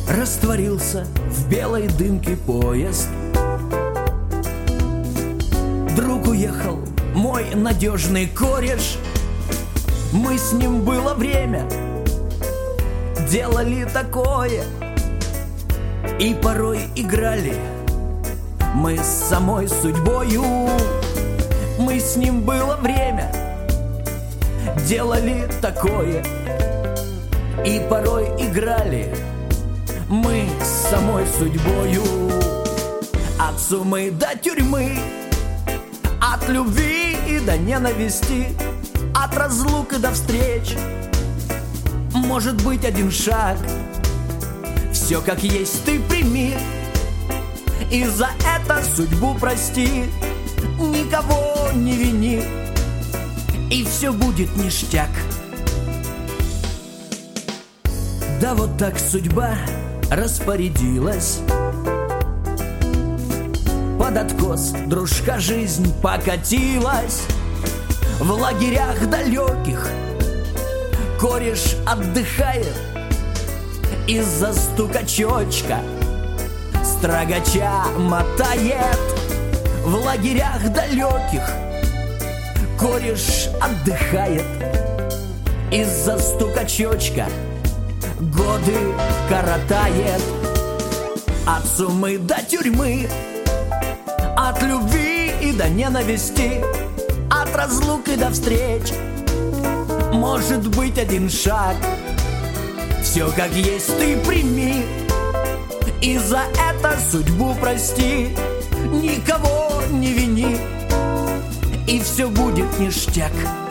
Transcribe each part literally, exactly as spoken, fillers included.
Растворился в белой дымке поезд. Друг уехал, мой надежный кореш. Мы с ним было время, делали такое, и порой играли мы с самой судьбою. Мы с ним было время, делали такое, и порой играли мы с самой судьбою. От сумы до тюрьмы, от любви и до ненависти, от разлук и до встреч. Может быть один шаг, все как есть ты прими, и за это судьбу прости. Никого не вини, и все будет ништяк. Да вот так судьба распорядилась. Под откос дружка жизнь покатилась. В лагерях далеких кореш отдыхает. Из-за стука чечка строгача мотает. В лагерях далеких кореш отдыхает. Из-за стука чечка годы коротает. От сумы до тюрьмы, от любви и до ненависти, от разлук и до встреч. Может быть один шаг, все как есть ты прими, и за это судьбу прости. Никого не вини, и все будет ништяк.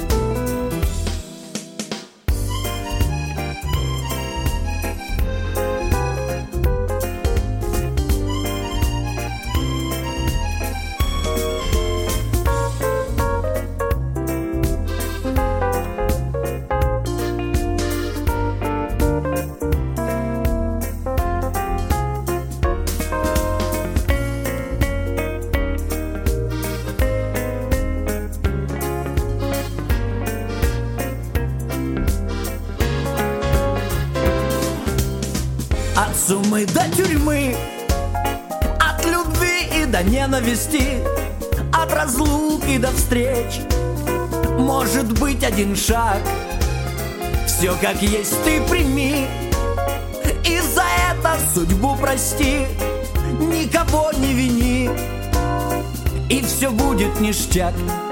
От сумы до тюрьмы, от любви и до ненависти, от разлук и до встреч. Может быть один шаг, все как есть ты прими, и за это судьбу прости. Никого не вини, и все будет ништяк.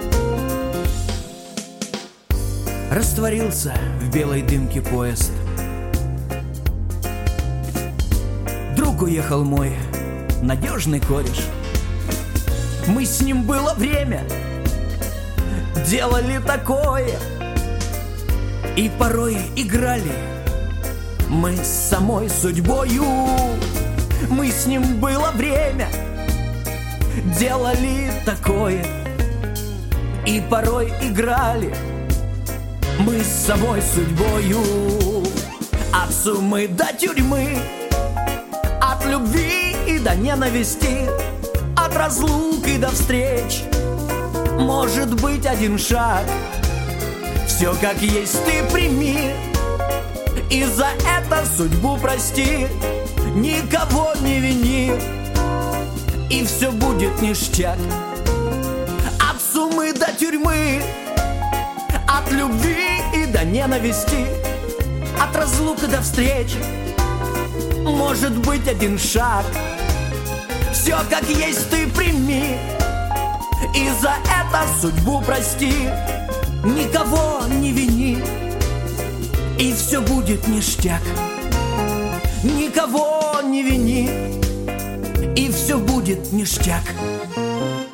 Растворился в белой дымке поезд. Друг уехал мой надежный кореш. Мы с ним было время, делали такое, и порой играли мы с самой судьбою. Мы с ним было время, делали такое, и порой играли мы с самой судьбою. От сумы до тюрьмы, от любви и до ненависти, от разлук и до встреч. Может быть один шаг, все как есть ты прими, и за это судьбу прости. Никого не вини, и все будет ништяк. От сумы до тюрьмы, от любви и до ненависти, от разлук и до встреч. Может быть один шаг, все как есть ты прими, и за это судьбу прости. Никого не вини, и все будет ништяк. Никого не вини, и все будет ништяк.